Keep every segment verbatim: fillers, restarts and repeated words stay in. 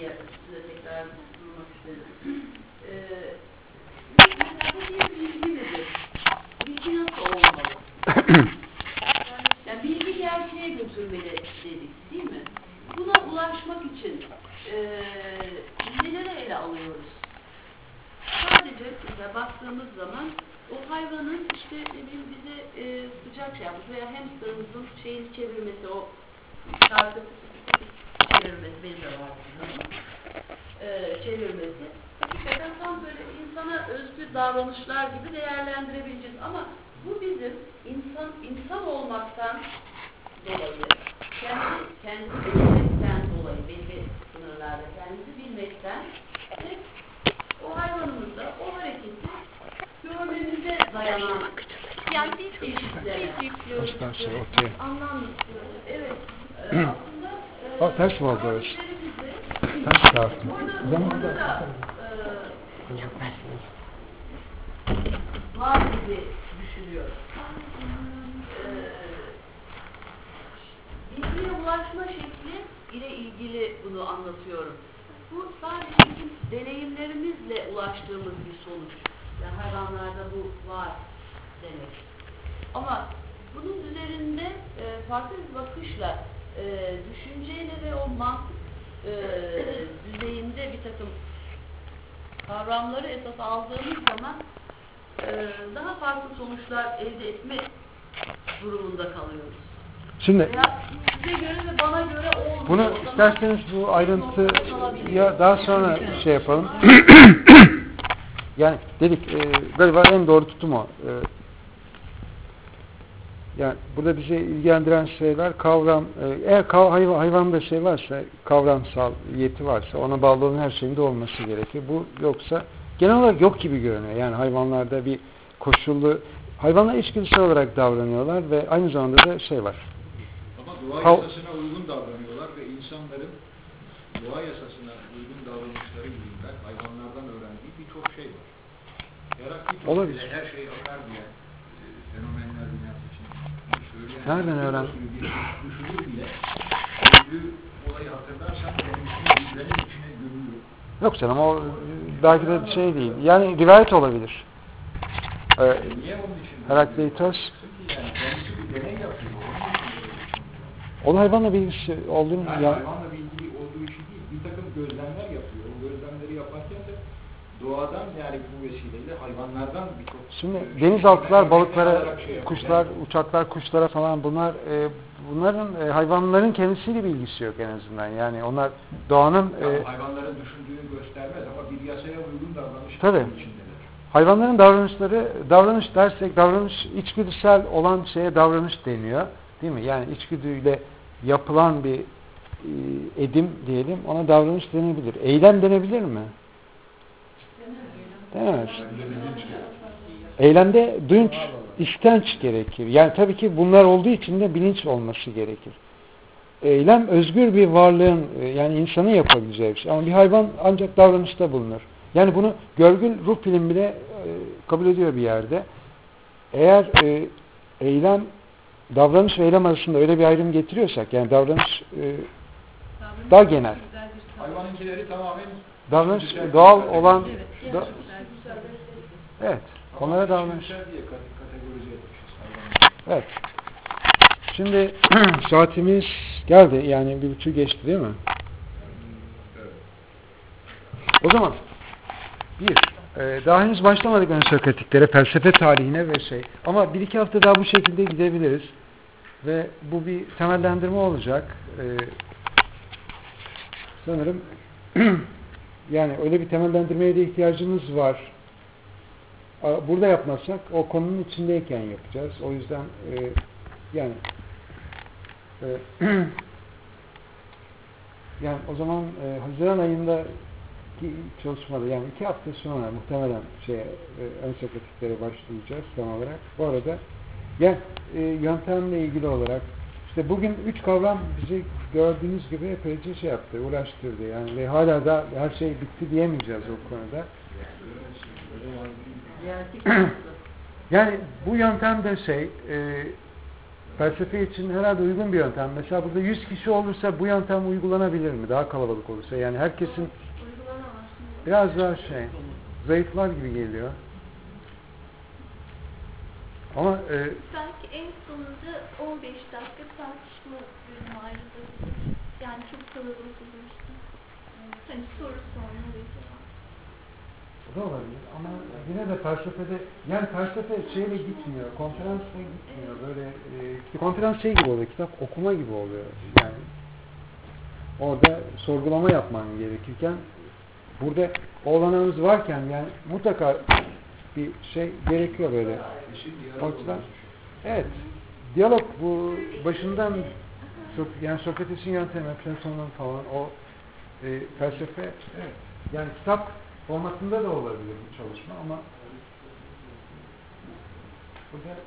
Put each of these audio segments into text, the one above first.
diye size tekrar sormak istedim. Ee, mesela bu bir bilgi midir? Bilgi nasıl olmalı? Yani bilgi gerçeğe götürmeli dedik, değil mi? Buna ulaşmak için e, neleri ele alıyoruz? Sadece mesela baktığımız zaman o hayvanın işte ne bileyim bize e, sıcak şey yapmış veya hamsterımızın şeyini çevirmesi, o şarkı çevirmesi, benim de var e, çevirmesi. Hakikaten tam böyle insana özgü davranışlar gibi değerlendirebileceğiz. Ama bu bizim insan insan olmaktan dolayı, kendi kendini bilmekten dolayı, belli sınırlarda kendimizi bilmekten ve o hayvanımızda o hareketi görmemize dayanan yani biz biz yüklüyoruz. anlam yüklüyoruz. Evet. E, aslında e, o ters mi oldu orası? bize, Ters tarafı. orada, orada da e, var gibi düşünüyor. E, bilgiye ulaşma şekli ile ilgili bunu anlatıyorum. Bu sadece bizim deneyimlerimizle ulaştığımız bir sonuç. Yani hayvanlarda bu var demek. Ama bunun üzerinde e, farklı bir bakışla e, düşünceyle ve o mantık e, düzeyinde bir takım kavramları esas aldığımız zaman e, daha farklı sonuçlar elde etme durumunda kalıyoruz. Şimdi Veya size göre ve bana göre olmuyor. bunu isterseniz bu ayrıntıya daha sonra şey yapalım. Yani dedik e, galiba en doğru tutum o. E, yani burada bizi ilgilendiren şeyler kavram, e, eğer kav, hayvan, hayvanda şey varsa, kavramsal yeti varsa ona bağlı olan her şeyin de olması gerekir. Bu yoksa genel olarak yok gibi görünüyor. Yani hayvanlarda bir koşullu, hayvanlar içgüdüsel olarak davranıyorlar ve aynı zamanda da şey var. Ama doğa yasasına uygun davranıyorlar ve insanların doğa yasasına uygun davranışları yüzünden hayvanlardan öğrendiği birçok şey var. Heraklit her şey akar diye e, fenomenler dünyası için söyleyen nereden öğren? Düşünür bile gördüğü olayı hatırlarsan kendisini yüzlerin içine gömüyor. Yok canım o belki de şey değil. Yani rivayet olabilir. Ee, Niye onun için? Herakleitos Yani kendisi bir deney yapıyor. onun hayvanla bilgisi olduğunu Yani ya, hayvanla ilgili olduğu işi değil. Bir takım gözlemler yapıyor. O gözlemleri yaparken de doğadan yani bu vesileyle hayvanlardan birçok... Şimdi denizaltılar, balıklara, kuşlar, uçaklar, kuşlara falan bunlar e, bunların e, hayvanların kendisiyle bilgisi yok en azından. Yani onlar doğanın Yani e, hayvanların düşündüğünü göstermez ama bir yasaya uygun davranış tabii. içindeler. Hayvanların davranışları, davranış dersek davranış içgüdüsel olan şeye davranış deniyor. Değil mi? Yani içgüdüyle yapılan bir e, edim diyelim ona davranış denebilir. Eylem denebilir mi? Denemez. Eylemde duyunç, istenç gerekir. Yani tabii ki bunlar olduğu için de bilinç olması gerekir. Eylem özgür bir varlığın yani insanın yapabileceği bir şey. Ama bir hayvan ancak davranışta bulunur. Yani bunu görgül ruh bilim bile e, kabul ediyor bir yerde. Eğer e, eylem, davranış ve eylem arasında öyle bir ayrım getiriyorsak, yani davranış e, daha genel. Hayvanınkileri tamamen davranış doğal olan da, evet, onlara davranış. Evet. Şimdi saatimiz geldi. Yani bir buçuk geçti değil mi? O zaman bir, e, daha henüz başlamadık ön sokratiklere, felsefe tarihine ve şey. Ama bir iki hafta daha bu şekilde gidebiliriz. Ve bu bir temellendirme olacak. E, sanırım yani öyle bir temellendirmeye de ihtiyacımız var. Burada yapmazsak o konunun içindeyken yapacağız. O yüzden e, yani e, yani o zaman e, Haziran ayında çalışmada yani iki hafta sonra muhtemelen şeye, e, ön sokratiklere başlayacağız tam olarak. Bu arada yani e, yöntemle ilgili olarak işte bugün üç kavram bizi gördüğünüz gibi epeyce şey yaptı, uğraştırdı. Yani ve hala da her şey bitti diyemeyeceğiz o konuda. Yani bu yöntemde şey e, felsefe için herhalde uygun bir yöntem. Mesela burada yüz kişi olursa bu yöntem uygulanabilir mi? Daha kalabalık olursa. Yani herkesin biraz daha şey, zayıflar gibi geliyor. Ama e, Belki en sonunda on beş dakika tartışma bölümü ayrılabilir. Yani çok kalabalık olursa. Hani soru sorma ve cevap. o da olabilir. Ama yine de felsefede, yani felsefe şeyle gitmiyor, konferansla gitmiyor. Böyle e, konferans şey gibi oluyor, kitap okuma gibi oluyor. Yani orada sorgulama yapman gerekirken burada olanağımız varken yani mutlaka bir şey gerekiyor böyle. Ortadan, evet, diyalog bu başından yani Sokrates'in yöntemi, Platon'un falan o e, felsefe, evet, yani kitap formatında da olabilir bu çalışma ama burada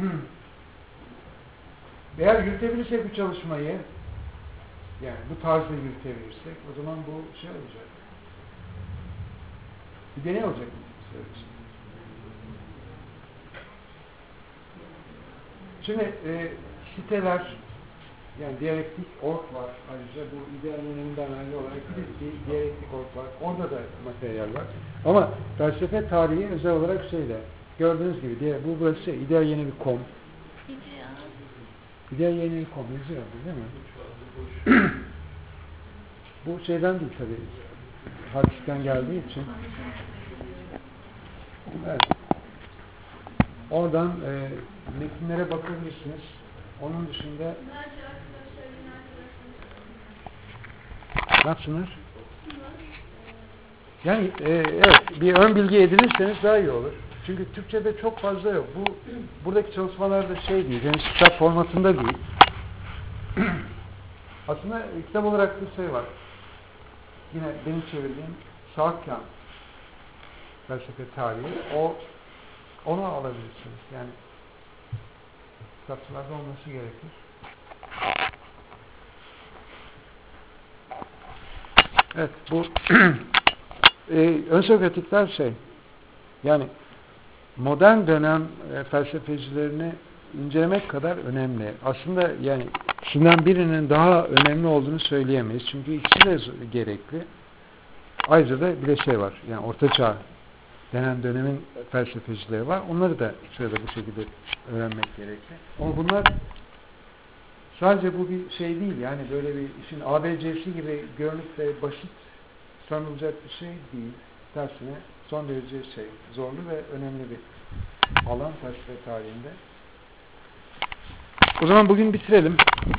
eğer yürütebilirsek bu çalışmayı, yani bu tarzda yürütebilirsek o zaman bu şey olacak. Bir deney olacak. Şimdi e, siteler, yani diyalektik org var. Ayrıca bu ideal yönelinden ayrı olarak bir diyalektik org var. Orada da materyal var. Ama felsefe tarihi özel olarak şeyde, gördüğünüz gibi diye, bu burası ideal yeni bir kom. İdeal yeni bir kom yazıyor değil mi? Bu şeyden değil tabii. Hadisten geldiği için. Evet. Oradan e, metinlere bakabilirsiniz. Onun dışında ne yapsınlar? Yani e, evet, bir ön bilgi edinirseniz daha iyi olur. Çünkü Türkçe'de çok fazla yok. Bu buradaki çalışmalarda şey değil, yani kitap formatında değil. Aslında kitap olarak bir şey var. Yine benim çevirdiğim Saakyan felsefe tarihi. O onu alabilirsiniz. Yani kitapçılarda olması gerekir. Evet, bu e, ön Sokratikler şey, yani modern dönem e, felsefecilerini incelemek kadar önemli. Aslında yani ikisinden birinin daha önemli olduğunu söyleyemeyiz. Çünkü ikisi de gerekli. Ayrıca da bir de şey var. Yani Ortaçağ denen dönemin felsefecileri var. Onları da şöyle bu şekilde öğrenmek gerekli. Ama bunlar sadece bu bir şey değil. Yani böyle bir işin A B C'si gibi görünüp de basit sanılacak bir şey değil. Tersine son derece şey, zorlu ve önemli bir alan felsefe tarihinde. O zaman bugün bitirelim.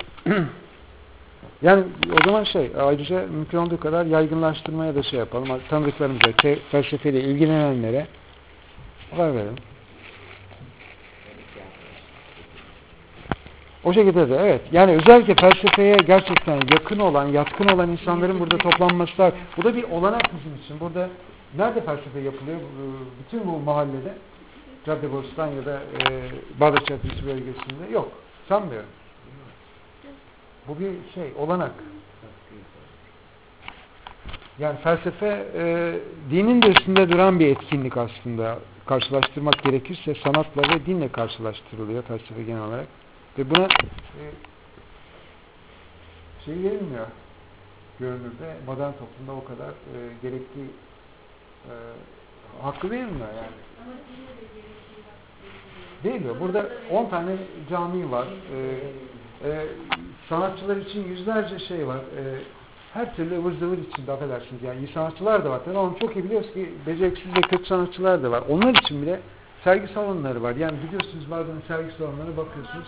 Yani o zaman şey, ayrıca mümkün olduğu kadar yaygınlaştırmaya da şey yapalım. Tanıdıklarımıza, felsefeyle ilgilenenlere haber verelim. O şekilde de evet. Yani özellikle felsefeye gerçekten yakın olan, yatkın olan insanların burada toplanması var. Bu da bir olanak bizim için. Burada nerede felsefe yapılıyor? Bütün bu mahallede, Caddebostan ya da e, Bağdat Caddesi bölgesinde yok. Sanmıyorum. Bu bir şey, olanak. Yani felsefe e, dinin de üstünde duran bir etkinlik aslında. Karşılaştırmak gerekirse sanatla ve dinle karşılaştırılıyor felsefe genel olarak. Ve buna e, şey verilmiyor. Görünürde modern toplumda o kadar e, gerekli e, hakkı verilmiyor yani. Veriliyor. Burada on tane cami var. E, e, sanatçılar için yüzlerce şey var. E, her türlü ıvır zıvır içinde, affedersiniz. Yani iyi sanatçılar da var. Tabii ama çok iyi biliyoruz ki beceriksiz ve kötü sanatçılar da var. Onlar için bile sergi salonları var. Yani biliyorsunuz bazen sergi salonlarına bakıyorsunuz.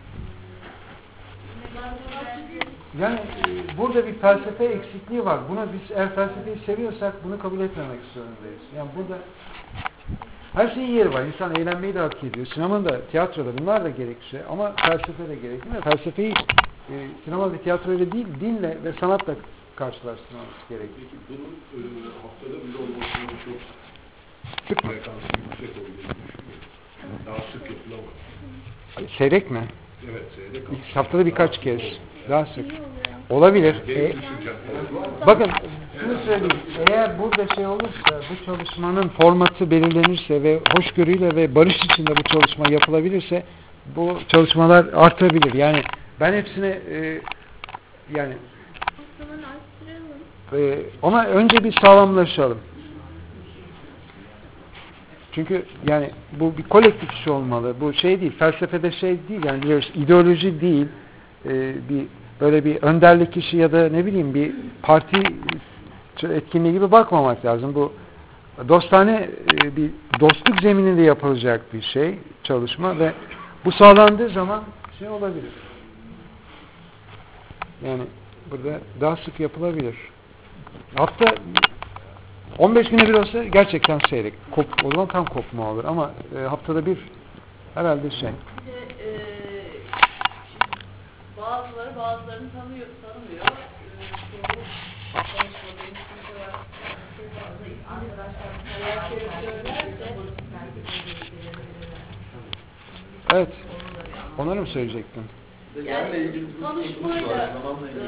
Yani e, burada bir felsefe eksikliği var. Buna biz eğer felsefeyi seviyorsak bunu kabul etmemek zorundayız. Yani burada her şeyin yeri var. İnsan eğlenmeyi de hak ediyor. Sinemada, tiyatroda bunlar da gerekli. Ama felsefe de gerekli. Ve felsefeyi e, sinema ve tiyatroyla değil, dinle ve sanatla karşılaştırmamız gerekli. Peki bunun e, haftada bir olmasının çok Sık mı? frekansı yüksek olduğunu düşünüyorum. Daha sık yapılamaz. Seyrek mi? Evet, seyrek. Haftada birkaç kez. Daha sık. Olabilir. E, bakın şunu söyleyeyim. Eğer burada şey olursa, bu çalışmanın formatı belirlenirse ve hoşgörüyle ve barış içinde bu çalışma yapılabilirse bu çalışmalar artabilir. Yani ben hepsine e, yani O zaman arttıralım. e, ona önce bir sağlamlaşalım. Çünkü yani bu bir kolektif iş olmalı. Bu şey değil, felsefede şey değil, yani biliyoruz, ideoloji değil, e, bir böyle bir önderlik işi ya da ne bileyim bir parti etkinliği gibi bakmamak lazım. Bu dostane e, bir dostluk zemininde yapılacak bir şey, çalışma ve bu sağlandığı zaman şey olabilir. Yani burada daha sık yapılabilir. Hafta on beş güne bir olsa gerçekten seyrek. Kop, o zaman tam kopma olur ama e, haftada bir herhalde şey. Bir de e, bazıları bazılarını tanıyor, tanımıyor. E, çoğu konuşmada insanlar var. Çok fazla arkadaşlar neler söylerse Evet. Onları mı söyleyecektin? yani tanışmayla e,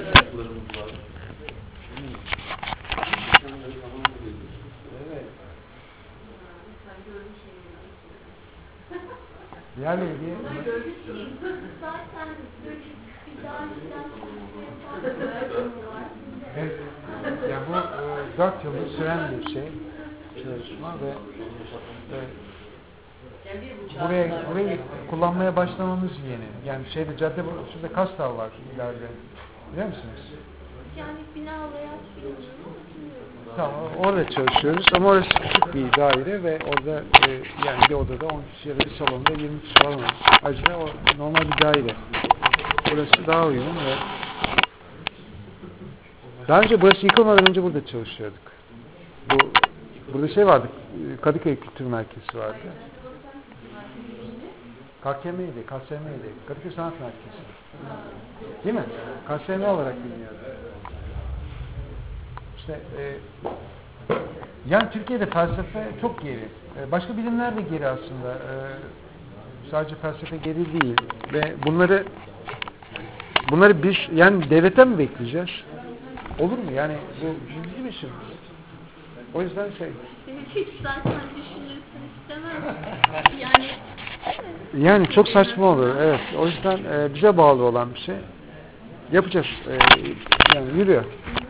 Yerle ilgili Zaten böyle bir daha önceden çalışmaya var. evet. Yani bu e, dört yıldır süren bir şey, çalışma ve e, yani bir buçuk buraya saat burayı var. kullanmaya başlamamız yeni. Yani şeyde cadde şurada Kastal var ileride. Biliyor musunuz? Yani bina olarak bilmiyorum ama bilmiyorum. Tamam, orada çalışıyoruz ama orası küçük bir daire ve orada e, yani bir odada on kişi ya da bir salonda yirmi kişi falan var. Ayrıca o normal bir daire. Burası daha uygun ve daha önce burası yıkılmadan önce burada çalışıyorduk. Bu burada şey vardı, Kadıköy Kültür Merkezi vardı. K K M'ydi, K S M'ydi. Kadıköy Sanat Merkezi. Değil mi? K S M olarak biliniyordu. İşte e, yani Türkiye'de felsefe çok geri. E, başka bilimler de geri aslında. E, sadece felsefe geri değil. Ve bunları bunları biz yani devletten mi bekleyeceğiz? Olur mu? Yani bu bizim işimiz. O yüzden şey. Hiç zaten düşünülsün istemem. Yani Yani çok saçma olur. Evet. O yüzden e, bize bağlı olan bir şey. Yapacağız. E, yani yürüyor.